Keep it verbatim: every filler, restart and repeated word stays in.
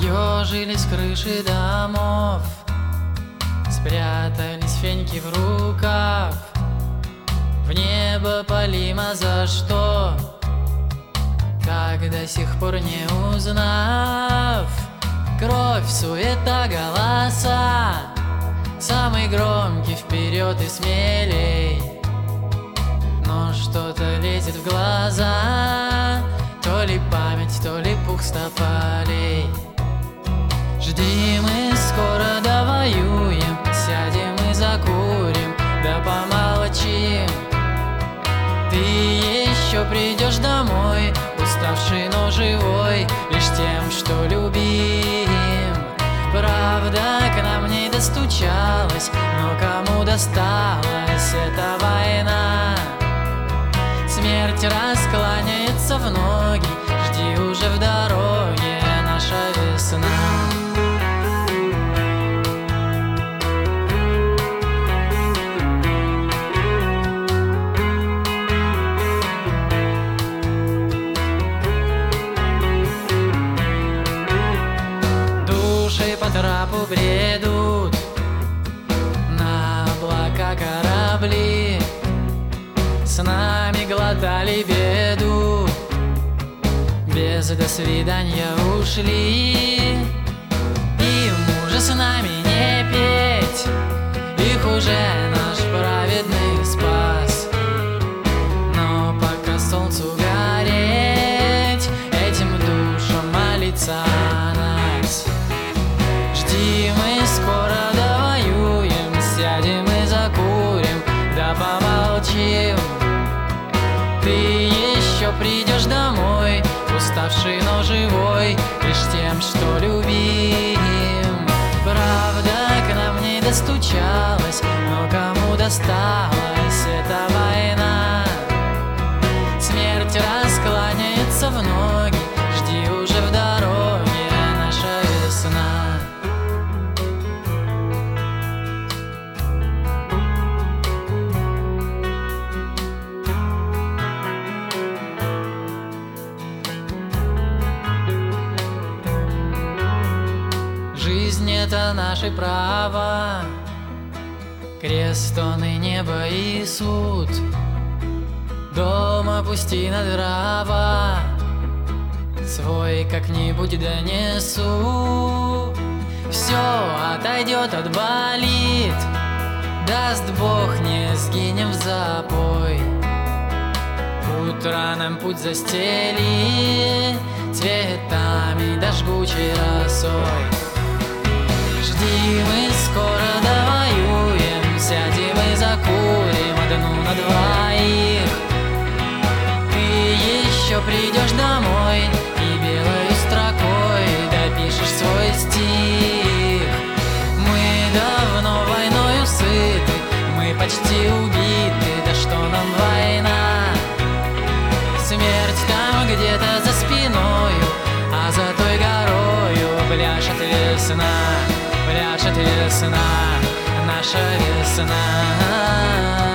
Съежились крыши домов, спрятались феньки в рукав. В небо полимо за что, как до сих пор не узнав. Кровь, суета, голоса, самый громкий вперед и смелей. Но что-то лезет в глаза, то ли память, то ли пух стополей. Жди, мы скоро довоюем, сядем и закурим, да помолчим. Ты еще придешь домой, уставший, но живой, лишь тем, что любим. Правда, к нам не достучалась, но кому досталась эта война? Смерть раскланяется в ноги, жди уже в дороге наша весна. Души по трапу бредут, на облака корабли с нами глотали беду, без до свидания ушли. Им уже с нами не петь, их уже наш праведный спас. Но пока солнцу гореть, этим душам молиться нас. Жди, мы скоро довоюем, сядем и закурим, да помолчим. Ты еще придешь домой, уставший, но живой, лишь тем, что любим. Правда, к нам не достучалась, но кому досталась эта война? Смерть раскланяется в ноги, жди уже в дороге наша весна. Жизнь — это наше право, крест он и небо и суд. Дома пустина дрова, свой как-нибудь донесу. Все отойдет, отболит, даст Бог, не сгинем в запой. Утро нам путь застели цветами да жгучей росой. Жди, мы скоро довоюем, сядем и закурим одну на двоих. Ты еще придешь домой и белой строкой допишешь свой стих. Мы давно войною сыты, мы почти убиты, да что нам война? Смерть там где-то за спиною, а за той горою пляшет весна. Пляшет весна, наша весна.